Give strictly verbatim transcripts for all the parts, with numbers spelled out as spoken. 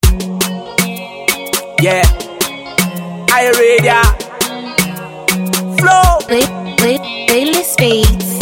Yeah, I read ya. Flow. Play, play, playlist beats.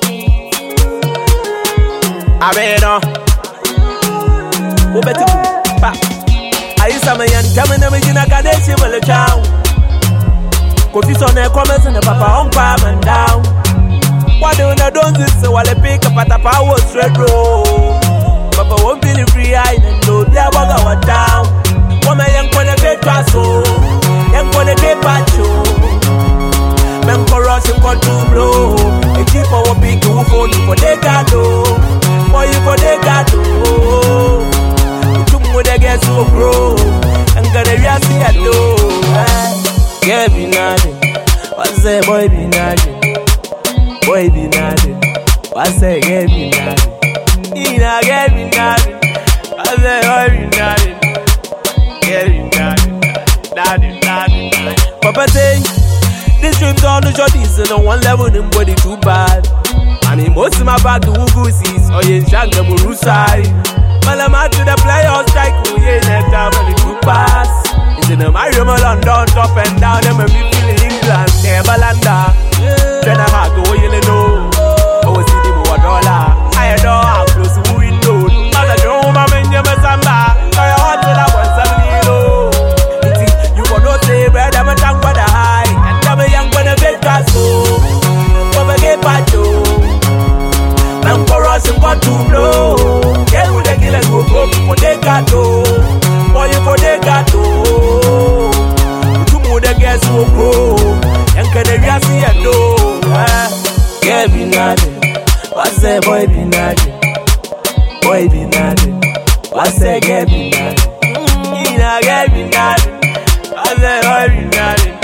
I mean, uh, who better pa? I used to me and tell me never gonna get this in the town. Coffee on the comments and the papa on palm and down. Why do you don't this? So while I pick up at the power straight road. Papa won't be the free eye and no, they are walking down. One man young for the big castle, young for the big pacho. Men corruption control blow. A cheap for a big who phone for the gado. Boy, you for the gado. Two more they get so grow. And gonna see a do. Yeah, be nothing. What's that boy be nothing? Boy be nothing. What's that yeah be nothing? Ina get be nothing. What's that boy be nothing? Yeah, be nothing. Nothing, nothing. Papa say. This dream's on the shorties and on one level, them body too bad. I mean, most of my bag, the Wugusis, or you shank the Murusai. Well, I'm out to the playoffs, strike, who ain't that time, and the two pass. It's in the Mario London, top and down, and me feeling England, Timberlanda. Then I have to go, you know. I was in the more dollar. I don't have close to window. All the room, I'm in your Samba. I want to that one, seven years. You got no say, bread, I'm a tongue, but I. Me young when a big castle, over get pacho. Man for us and got to blow. Yeah, with the killers who go for the gato. Boy, you for the gato. Two more the guests who go. Young can the see a do. Yeah, be nothing. What's that boy be nothing? Boy be nothing. What's that get be nothing? You know, get be nothing. What's that boy be nothing?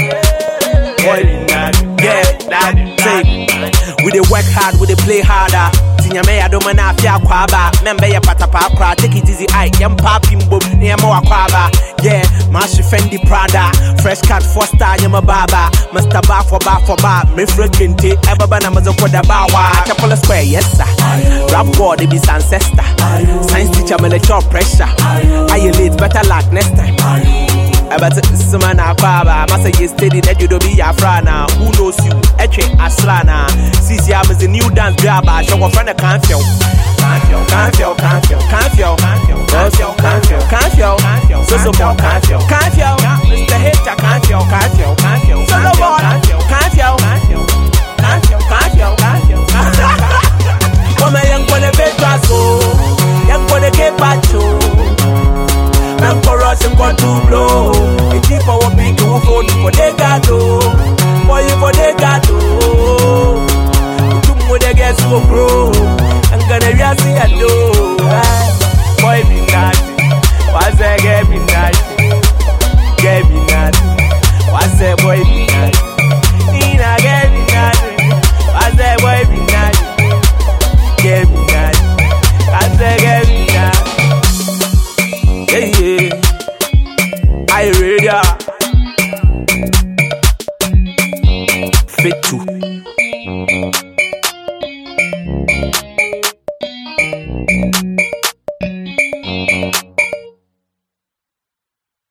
Yeah, that take. We dey work hard, we dey play harder. Tinya me adom na afia kwaba. Membe ya patapa akra, take it easy I yam papimbo, yam wakwaba. Yeah, Mashi Fendi Prada, fresh cut Foster, yama baba. Master bar for bar for bar, me frequente, ebaba na mazo koda bawa. Chapel Square, yes sir. Rap God, they be ancestor. Science teacher, me let your pressure. I late, better luck next time. I bet it's a man a baba. Massa you steady that you don't be a frana. Who knows you? Eche Aslana. Sisi am is a new dance grabber. Show a friend a can't feel. Can't feel, can't feel, can't feel, can't feel, can't feel, can't feel, can't feel, can't feel, so so can't feel, can't feel, Mister Hater can't feel, can't feel, can't feel, so no more, can't feel, can't feel, can't feel, can't feel, can't feel, can't feel. Come a young for the big castle, young for the Cape Pacho. Man for us and got to blow. A cheap for a big who phone for the gato. Boy, you for the gato. Two more the guests who grow. I'm gonna see a do. Boy, be nothing. What's that get me nothing? Get me nothing. What's that boy be nothing? Nina get me nothing. What's that boy be nothing? Get me nothing. What's that get me nothing? Yeah, yeah, I read ya. Fit to